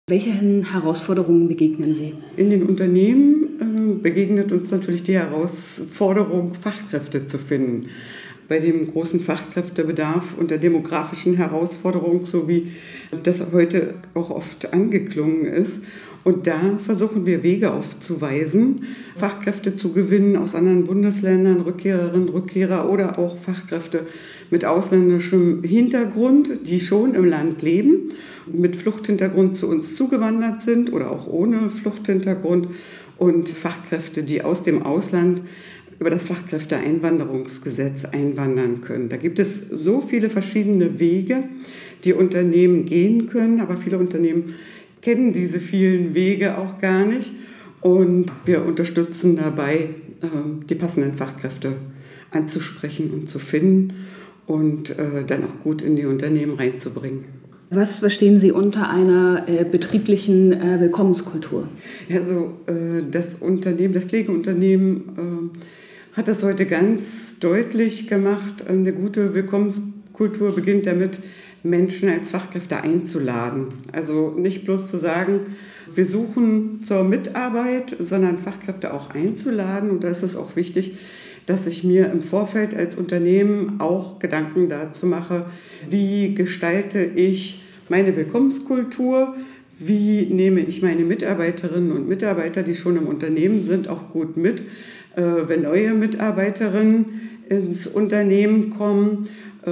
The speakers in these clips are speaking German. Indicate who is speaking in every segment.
Speaker 1: Welchen Herausforderungen begegnen Sie?
Speaker 2: In den Unternehmen begegnet uns natürlich die Herausforderung, Fachkräfte zu finden. Bei dem großen Fachkräftebedarf und der demografischen Herausforderung, so wie das heute auch oft angeklungen ist. Und da versuchen wir Wege aufzuweisen, Fachkräfte zu gewinnen aus anderen Bundesländern, Rückkehrerinnen, Rückkehrer oder auch Fachkräfte mit ausländischem Hintergrund, die schon im Land leben, mit Fluchthintergrund zu uns zugewandert sind oder auch ohne Fluchthintergrund, und Fachkräfte, die aus dem Ausland über das Fachkräfteeinwanderungsgesetz einwandern können. Da gibt es so viele verschiedene Wege, die Unternehmen gehen können, aber viele Unternehmen kennen diese vielen Wege auch gar nicht. Und wir unterstützen dabei, die passenden Fachkräfte anzusprechen und zu finden und dann auch gut in die Unternehmen reinzubringen.
Speaker 1: Was verstehen Sie unter einer betrieblichen Willkommenskultur?
Speaker 2: Also das Pflegeunternehmen hat das heute ganz deutlich gemacht. Eine gute Willkommenskultur beginnt damit, Menschen als Fachkräfte einzuladen. Also nicht bloß zu sagen, wir suchen zur Mitarbeit, sondern Fachkräfte auch einzuladen. Und da ist es auch wichtig, dass ich mir im Vorfeld als Unternehmen auch Gedanken dazu mache, wie gestalte ich meine Willkommenskultur, wie nehme ich meine Mitarbeiterinnen und Mitarbeiter, die schon im Unternehmen sind, auch gut mit, wenn neue Mitarbeiterinnen ins Unternehmen kommen,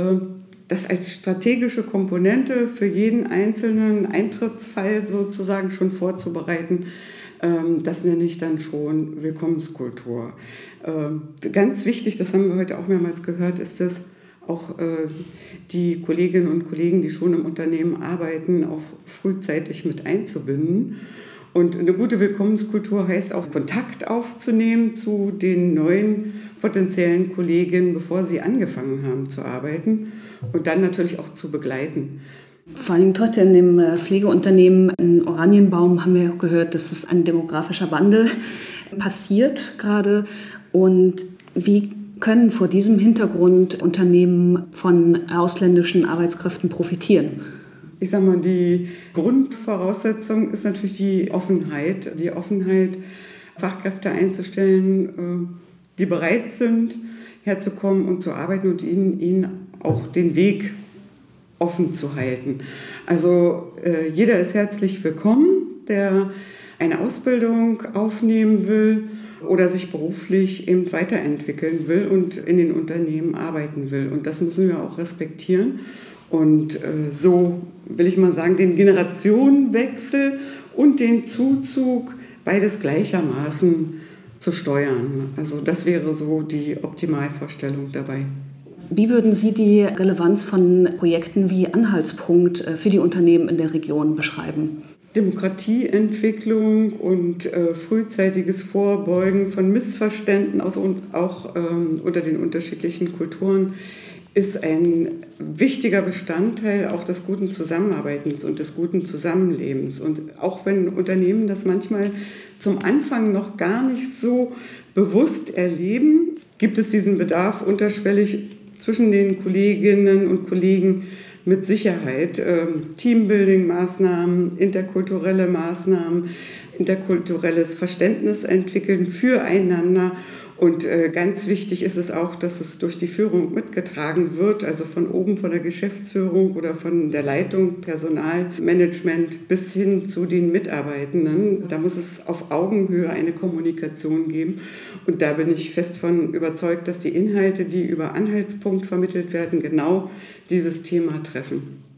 Speaker 2: das als strategische Komponente für jeden einzelnen Eintrittsfall sozusagen schon vorzubereiten. Das nenne ich dann schon Willkommenskultur. Ganz wichtig, das haben wir heute auch mehrmals gehört, ist es, auch die Kolleginnen und Kollegen, die schon im Unternehmen arbeiten, auch frühzeitig mit einzubinden. Und eine gute Willkommenskultur heißt auch, Kontakt aufzunehmen zu den neuen potenziellen Kolleginnen, bevor sie angefangen haben zu arbeiten, und dann natürlich auch zu begleiten.
Speaker 1: Vor allem heute in dem Pflegeunternehmen in Oranienbaum haben wir auch gehört, dass es ein demografischer Wandel passiert gerade. Und wie können vor diesem Hintergrund Unternehmen von ausländischen Arbeitskräften profitieren?
Speaker 2: Ich sage mal, die Grundvoraussetzung ist natürlich die Offenheit, Fachkräfte einzustellen, die bereit sind, herzukommen und zu arbeiten und ihnen auch den Weg offen zu halten. Also jeder ist herzlich willkommen, der eine Ausbildung aufnehmen will oder sich beruflich eben weiterentwickeln will und in den Unternehmen arbeiten will. Und das müssen wir auch respektieren. Und so will ich mal sagen, den Generationenwechsel und den Zuzug beides gleichermaßen zu steuern. Also das wäre so die Optimalvorstellung dabei.
Speaker 1: Wie würden Sie die Relevanz von Projekten wie Anhaltspunkt für die Unternehmen in der Region beschreiben?
Speaker 2: Demokratieentwicklung und frühzeitiges Vorbeugen von Missverständnissen auch unter den unterschiedlichen Kulturen ist ein wichtiger Bestandteil auch des guten Zusammenarbeitens und des guten Zusammenlebens. Und auch wenn Unternehmen das manchmal zum Anfang noch gar nicht so bewusst erleben, gibt es diesen Bedarf unterschwellig zwischen den Kolleginnen und Kollegen mit Sicherheit. Teambuilding-Maßnahmen, interkulturelle Maßnahmen, interkulturelles Verständnis entwickeln füreinander. Und ganz wichtig ist es auch, dass es durch die Führung mitgetragen wird, also von oben von der Geschäftsführung oder von der Leitung, Personalmanagement bis hin zu den Mitarbeitenden. Da muss es auf Augenhöhe eine Kommunikation geben. Und da bin ich fest von überzeugt, dass die Inhalte, die über Anhaltspunkt vermittelt werden, genau dieses Thema treffen.